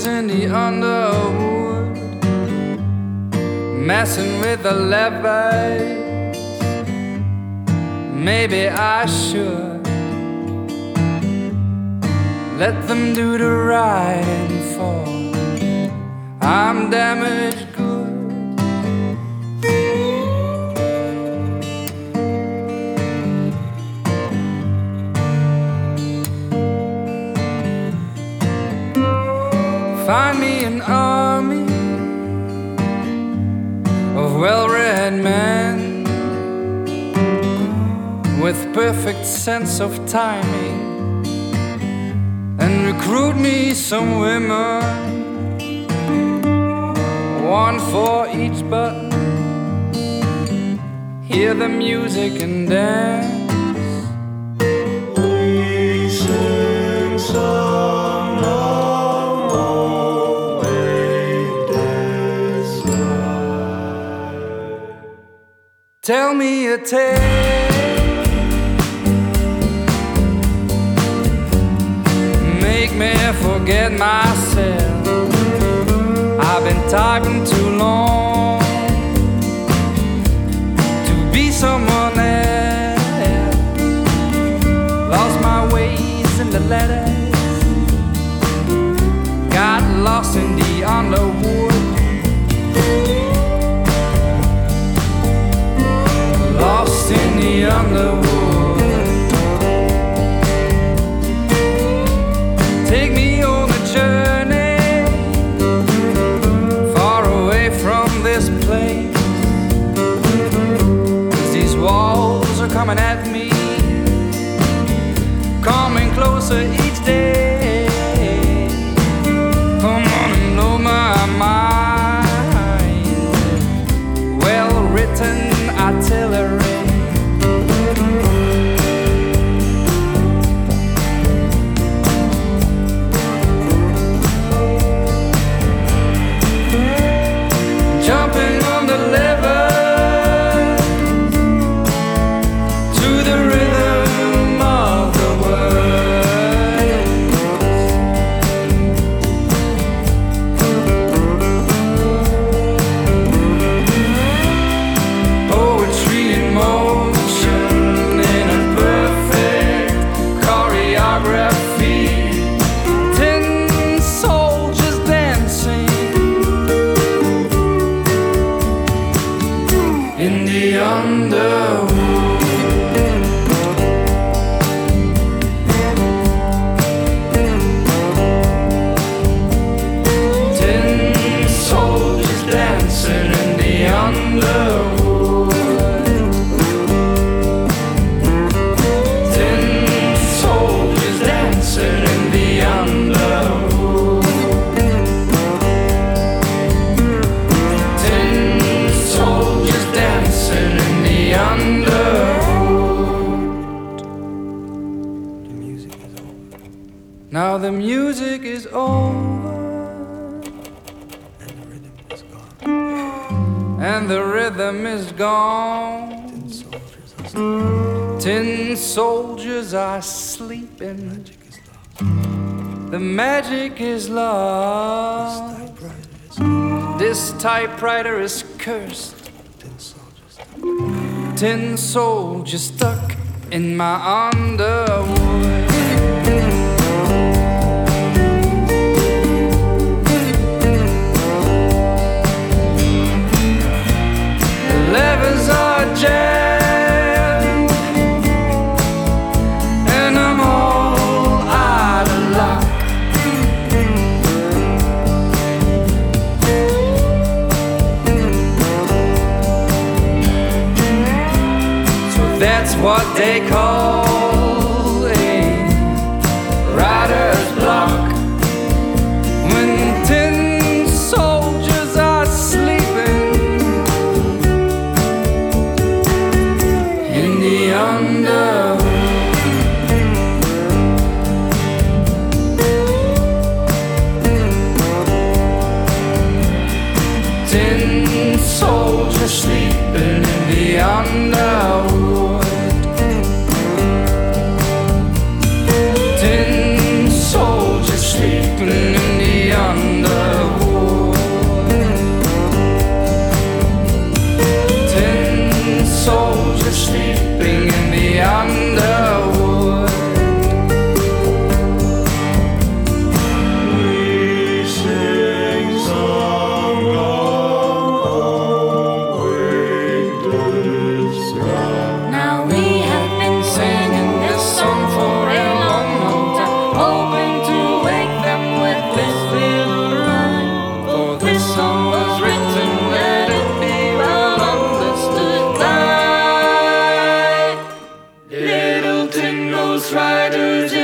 soldiers in the underwood, messing with the levies. Maybe I should let them do the riding for I'm damaged good. Find me an army of well-read men with perfect sense of timing, and recruit me some women, one for each button. Hear the music and dance. We sing some long way this life. Tell me a tale, make me forget myself. I've been talking too long to be someone else. Lost my ways in the letters, got lost in the underwood, lost in the underwood. Take me on a journey far away from this place, 'cause these walls are coming at me, coming closer each day. Come on and know my mind, well-written artillery. Jumping on the levers to the rhythm of the words. Poetry in motion in a perfect choreography. 10 soldiers dancing in the underwood. 10 soldiers dancing in the underwood. 10 soldiers dancing in the underwood. 10 soldiers dancing in the underwood. The music is over, Now the music is over and the rhythm is gone. and the rhythm is gone. 10 soldiers are 10 soldiers are sleeping. sleeping. Magic is lost. The magic is lost. Typewriter is gone. This typewriter is cursed. 10 soldiers. 10 soldiers stuck in my underwood. The levers are jammed and I'm all out of luck. So that's what they call a rider's block. When 10 soldiers are sleeping in the underwood. 10 soldiers sleeping in the underwood. 10 soldiers sleeping in the underwood. Ghost riders